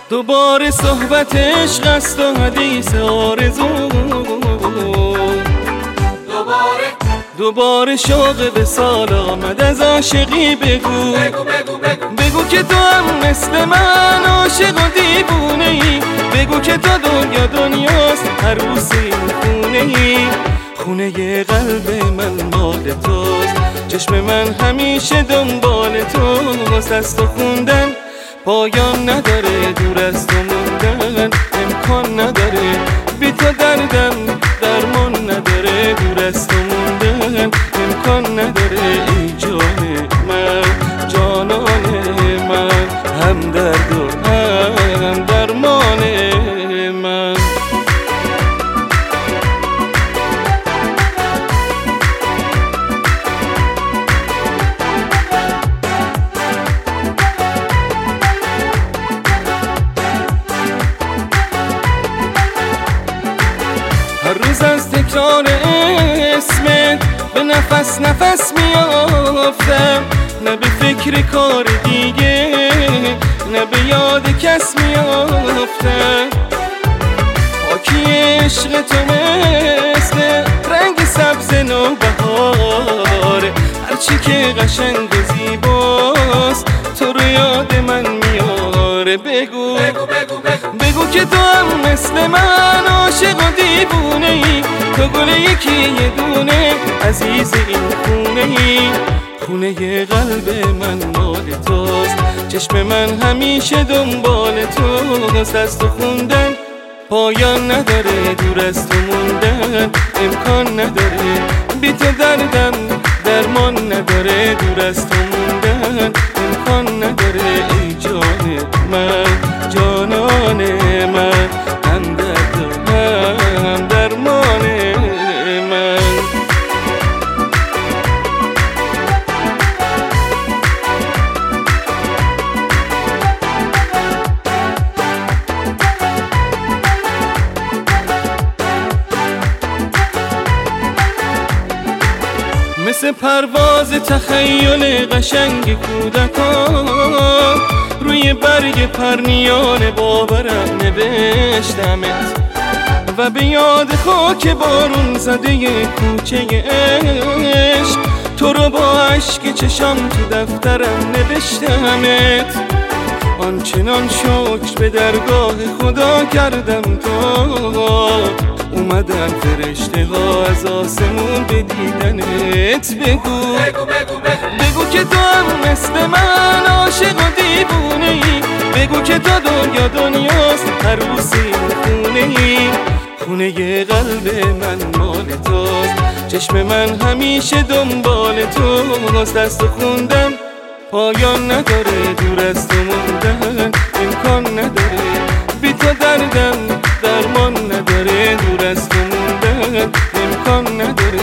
دوباره صحبت عشق است و حدیث آرزو، دوباره شوق به سال آمد از عاشقی. بگو بگو که تو هم مثل من عاشق و دیوونه ای. بگو که تو دنیاست هر روز این خونه ای. خونه قلب من مال توست، چشم من همیشه دنبال توست. از تو خوندن پایان نداره، دور از تو موندن امکان نداره. بی تو دردم درمان نداره، دور از تو موندن امکان نداره. ای جان من، جانان من، هم درد و هم درمان من. هر روز از تکرار اسمت به نفس نفس میافتم، نه به فکر کار دیگه نه به یاد کس میافتم. پاکی عشق تو مثل رنگ سبز نوبهاره، هرچی که قشنگ و زیباست تو رو یاد من میاره. بگو بگو که تو هم مثل من عاشق و دیوونه ای. تو گل یکی یه دونه عزیز این خونه ای. خونه قلب من مال توست، چشم من همیشه دنبال توست. از تو خوندن پایان نداره، دور از تو موندن امکان نداره. بی تو دردم درمان نداره، دور از تو موندن امکان نداره. ای جان من، جانان من، هم درد و هم درمان من. مثل پرواز تخیل قشنگ کودکان روی برگ پرنیان باورم نوشتمت، و به یاد خاک بارون زده کوچه عشق تو رو با عشق چشم تو دفترم نوشتمت. آنچنان شکر به درگاه خدا کردم تا اومدن فرشته ها از آسمون به دیدنت. بگو که تو هم مثل من عاشق و دیوونه ای. بگو که تو دنیاست هر روز این خونه ای. خونه قلب من مال توست، چشم من همیشه دنبال توست. از تو خوندن پایان نداره، دور از تو موندن امکان نداره. بی تو دردم درمان نداره، دور از تو موندن امکان نداره.